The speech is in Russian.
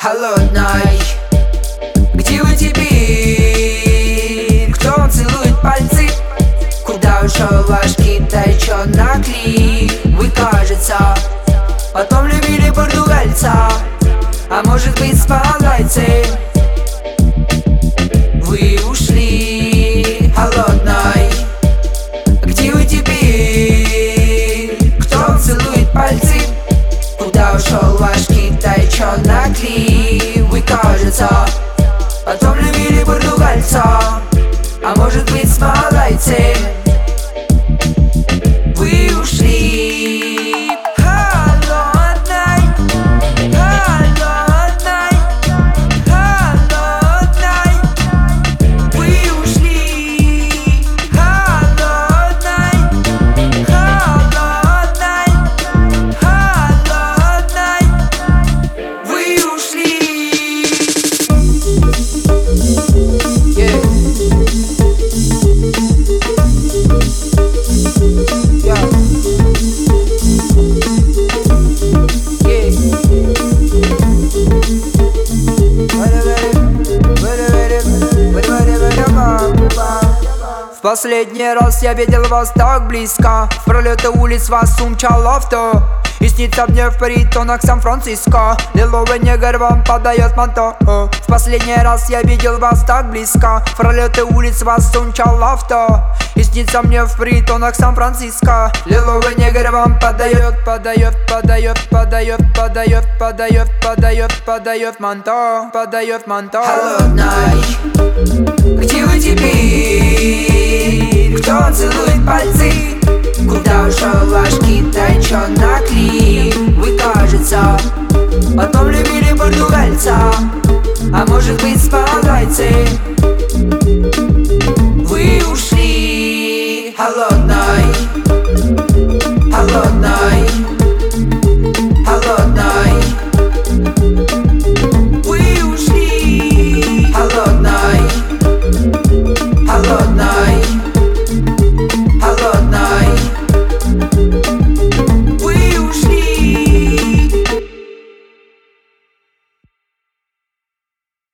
холодной. Где вы теперь? Кто целует пальцы? Куда ушел ваш Китай, чё наклеил? Вы, кажется, потом любили португальца, а может быть испанцы. Вы ушли холодной. Где вы теперь? Кто целует пальцы? Куда ушел ваш Китай, чё наклеил? Вы, кажется, потом любили португальца, а может быть испанцы. Вы ушли холодной, холодной, холодной. Вы ушли холодной, холодной, холодной. Вы ушли. Yeah. В последний раз я видел вас так близко. В пролеты улиц вас умчал авто. И снится мне в притонах Сан-Франциско. Лиловый негр вам подает манто. В последний раз я видел вас так близко. В пролеты улиц вас умчал авто. И снится мне в притонах Сан-Франциско. Лиловый негр вам подает, подает, подает, подает, подает, подает, подает, подает манто, подает манто. Холодной. Где вы теперь? Кто целует пальцы? Куда ушел ваш Китай, чё наклеил? Вы, кажется, потом любили португальца, а может быть испанцы. Вы ушли холодной, холодной.